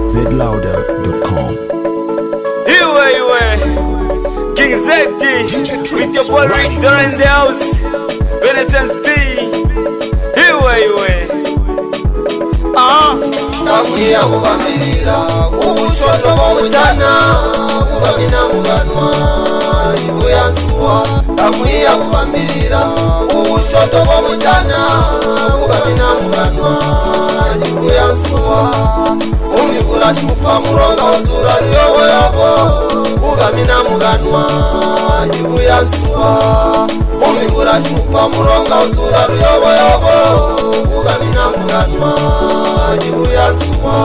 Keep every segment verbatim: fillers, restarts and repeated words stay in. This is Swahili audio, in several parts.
z louder dot com. Iwe iwe King Zeddy with your boy Richter in the house. Renaissance P. Iwe iwe Ah Takuya kubamirira ubushoto bw'omutana kubamina muganwa ibu yansuwa. Takuya kubamirira ubushoto bw'omutana kubamina muganwa ibu yansuwa. Umivura shupa muronga uzura ruyobo yobo kubamina muganwa ibu yansuwa. Umivura shupa muronga uzura ruyobo yobo kubamina muganwa ibu yansuwa.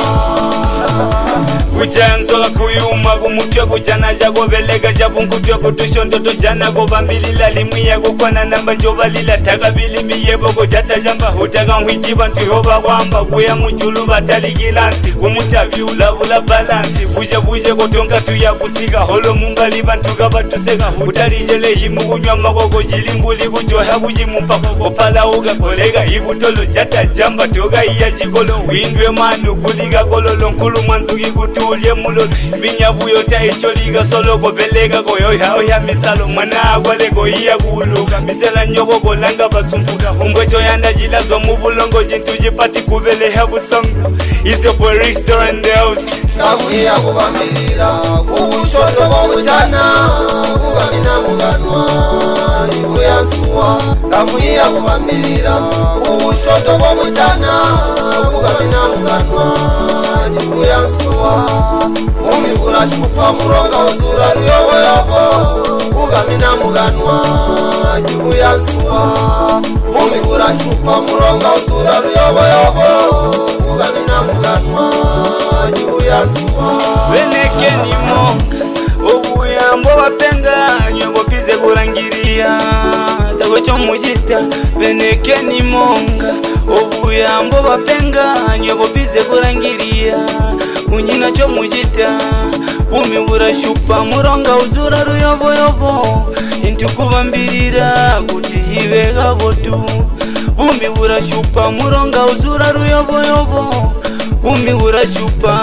Kujanzola kuyuma kumutwe kujana jago belega jabungutwe kutushondoto jana gobambilila limwiya gukwana namba njobalila takabili miyebo kujata jamba hutaka mwiti bantu hoba kwamba kuya mujulu bataligilansi kumutavi ulabula balansi buje buje kotonga tuya kusika holo mungali bantu kabatuseka utalijele himu kunywa makoko jilimbuli kujoha kujimupa opala uga kolega ibutolo jata jamba toga iya jikolo windwe manu kulika kololo nkulu mwanzuki kutu ulye mulolo minyabu yota echoliga solo ko belega ko yoya oya misalo mwana akwale ko iya kuluka misela nyoko ko langa basumbuka ungwecho yanda jilazo mubulongo jintu jipati kubele habusongo ise boy Richter in the house. Takuya kubamirira ubushoto bw'omutana kubamina muganwa ibu yansuwa. Takuya kubamirira ubushoto bw'omutana kubamina muganwa ibu yansuwa. Umivura shupa muronga uzura ruyobo yobo kubamina muganwa ibu yansuwa. Umivura shupa muronga uzura ruyobo yobo kubamina muganwa ibu yansuwa. Beneke ni monga obuyambo bapenga nyobo pize kurangiria tagocho mujita. Beneke ni monga obuyambo bapenga nyobo pize kurangiria unyina cho mujita. Umibura shupa muronga uzura ruyobo yobo intu kubambirira kuti ibega botu. Umibura shupa muronga uzura ruyobo yobo umibura shupa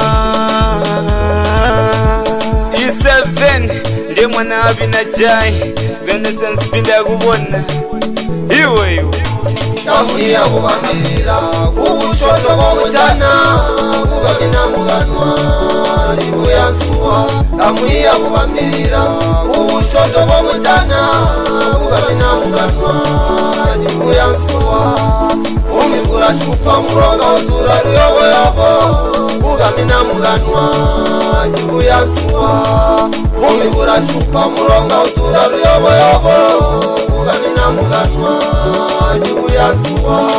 I seven nde mwana abina jai Renaissance pinda kubona iwe iwe. Takuya kubamirira ubushoto bw'omutana kubamina muganwa ibu yansuwa. Takuya kubamirira ubushoto bw'omutana kubamina muganwa ibu yansuwa. Umivura shupa muronga uzura ruyobo yobo kubamina muganwa ibu yansuwa. Umivura shupa muronga uzura ruyobo yobo kubamina muganwa ibu yansuwa.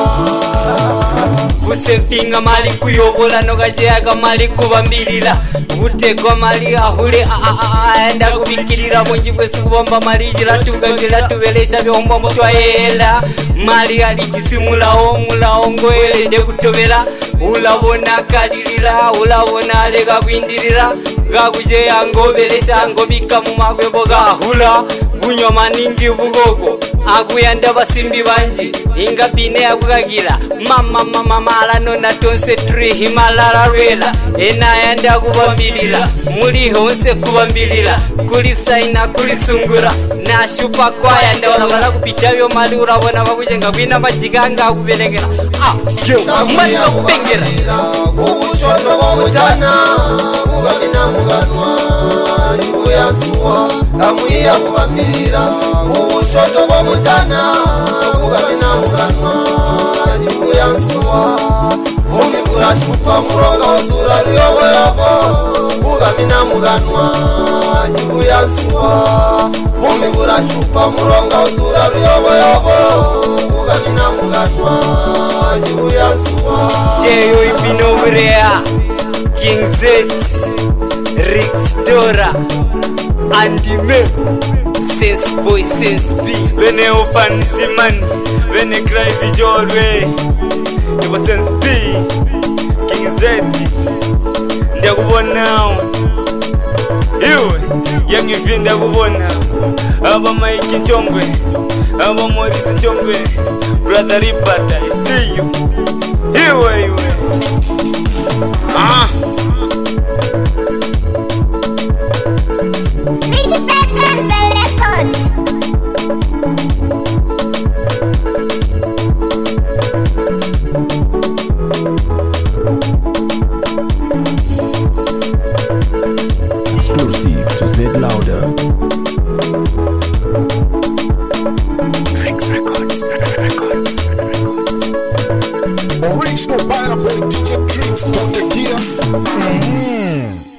Kusempinga mali kuyobola nogajeaga mali kubambilira gutegwa mali ahule aenda kubikirira munji kwese kubomba mali jira tugagira tubelesha byomba mutwaela mali ali kisimula omula ongoele de kutobera ulabona kalilira ulabona lega kwindirira gakuje angobelesha ngobika mu magwebo gahula gunyo maningi bugogo akuyanda basimbi banji inga bine akukagira mama mama mala nona tonse tri himalala rwela ena yanda kubambilira muri honse kubambilira kuli saina kuli sungura na shupa kwa yanda wala kupita byo mali urabona bakujenga kwina majiganga akubelegera ah yo mali kupengera ubushoto bw'omutana kubamina muganwa ibu yansuwa. Takuya kubamirira ubushoto bw'omutana kubamina muganwa ibu yansuwa. Umivura shupa muronga uzura ruyobo yobo kubamina muganwa ibu yansuwa. Umivura shupa muronga uzura ruyobo yobo kubamina muganwa ibu yansuwa. Jeyo ibino urea King Zeddy Richter Andime Sense boy sense B. Bene ufanisi mani bene cry vijorwe ibo sense B. King Zeddy ndakubona iwe yangivinda kubona aba Mike Nchongwe aba Morris Nchongwe brother Ripata I see you iwe iwe ah Exclusive to Z Louder. Tricks Records, Records, Records. Original Pineapple D J Tricks, Ponte Gears. Mm.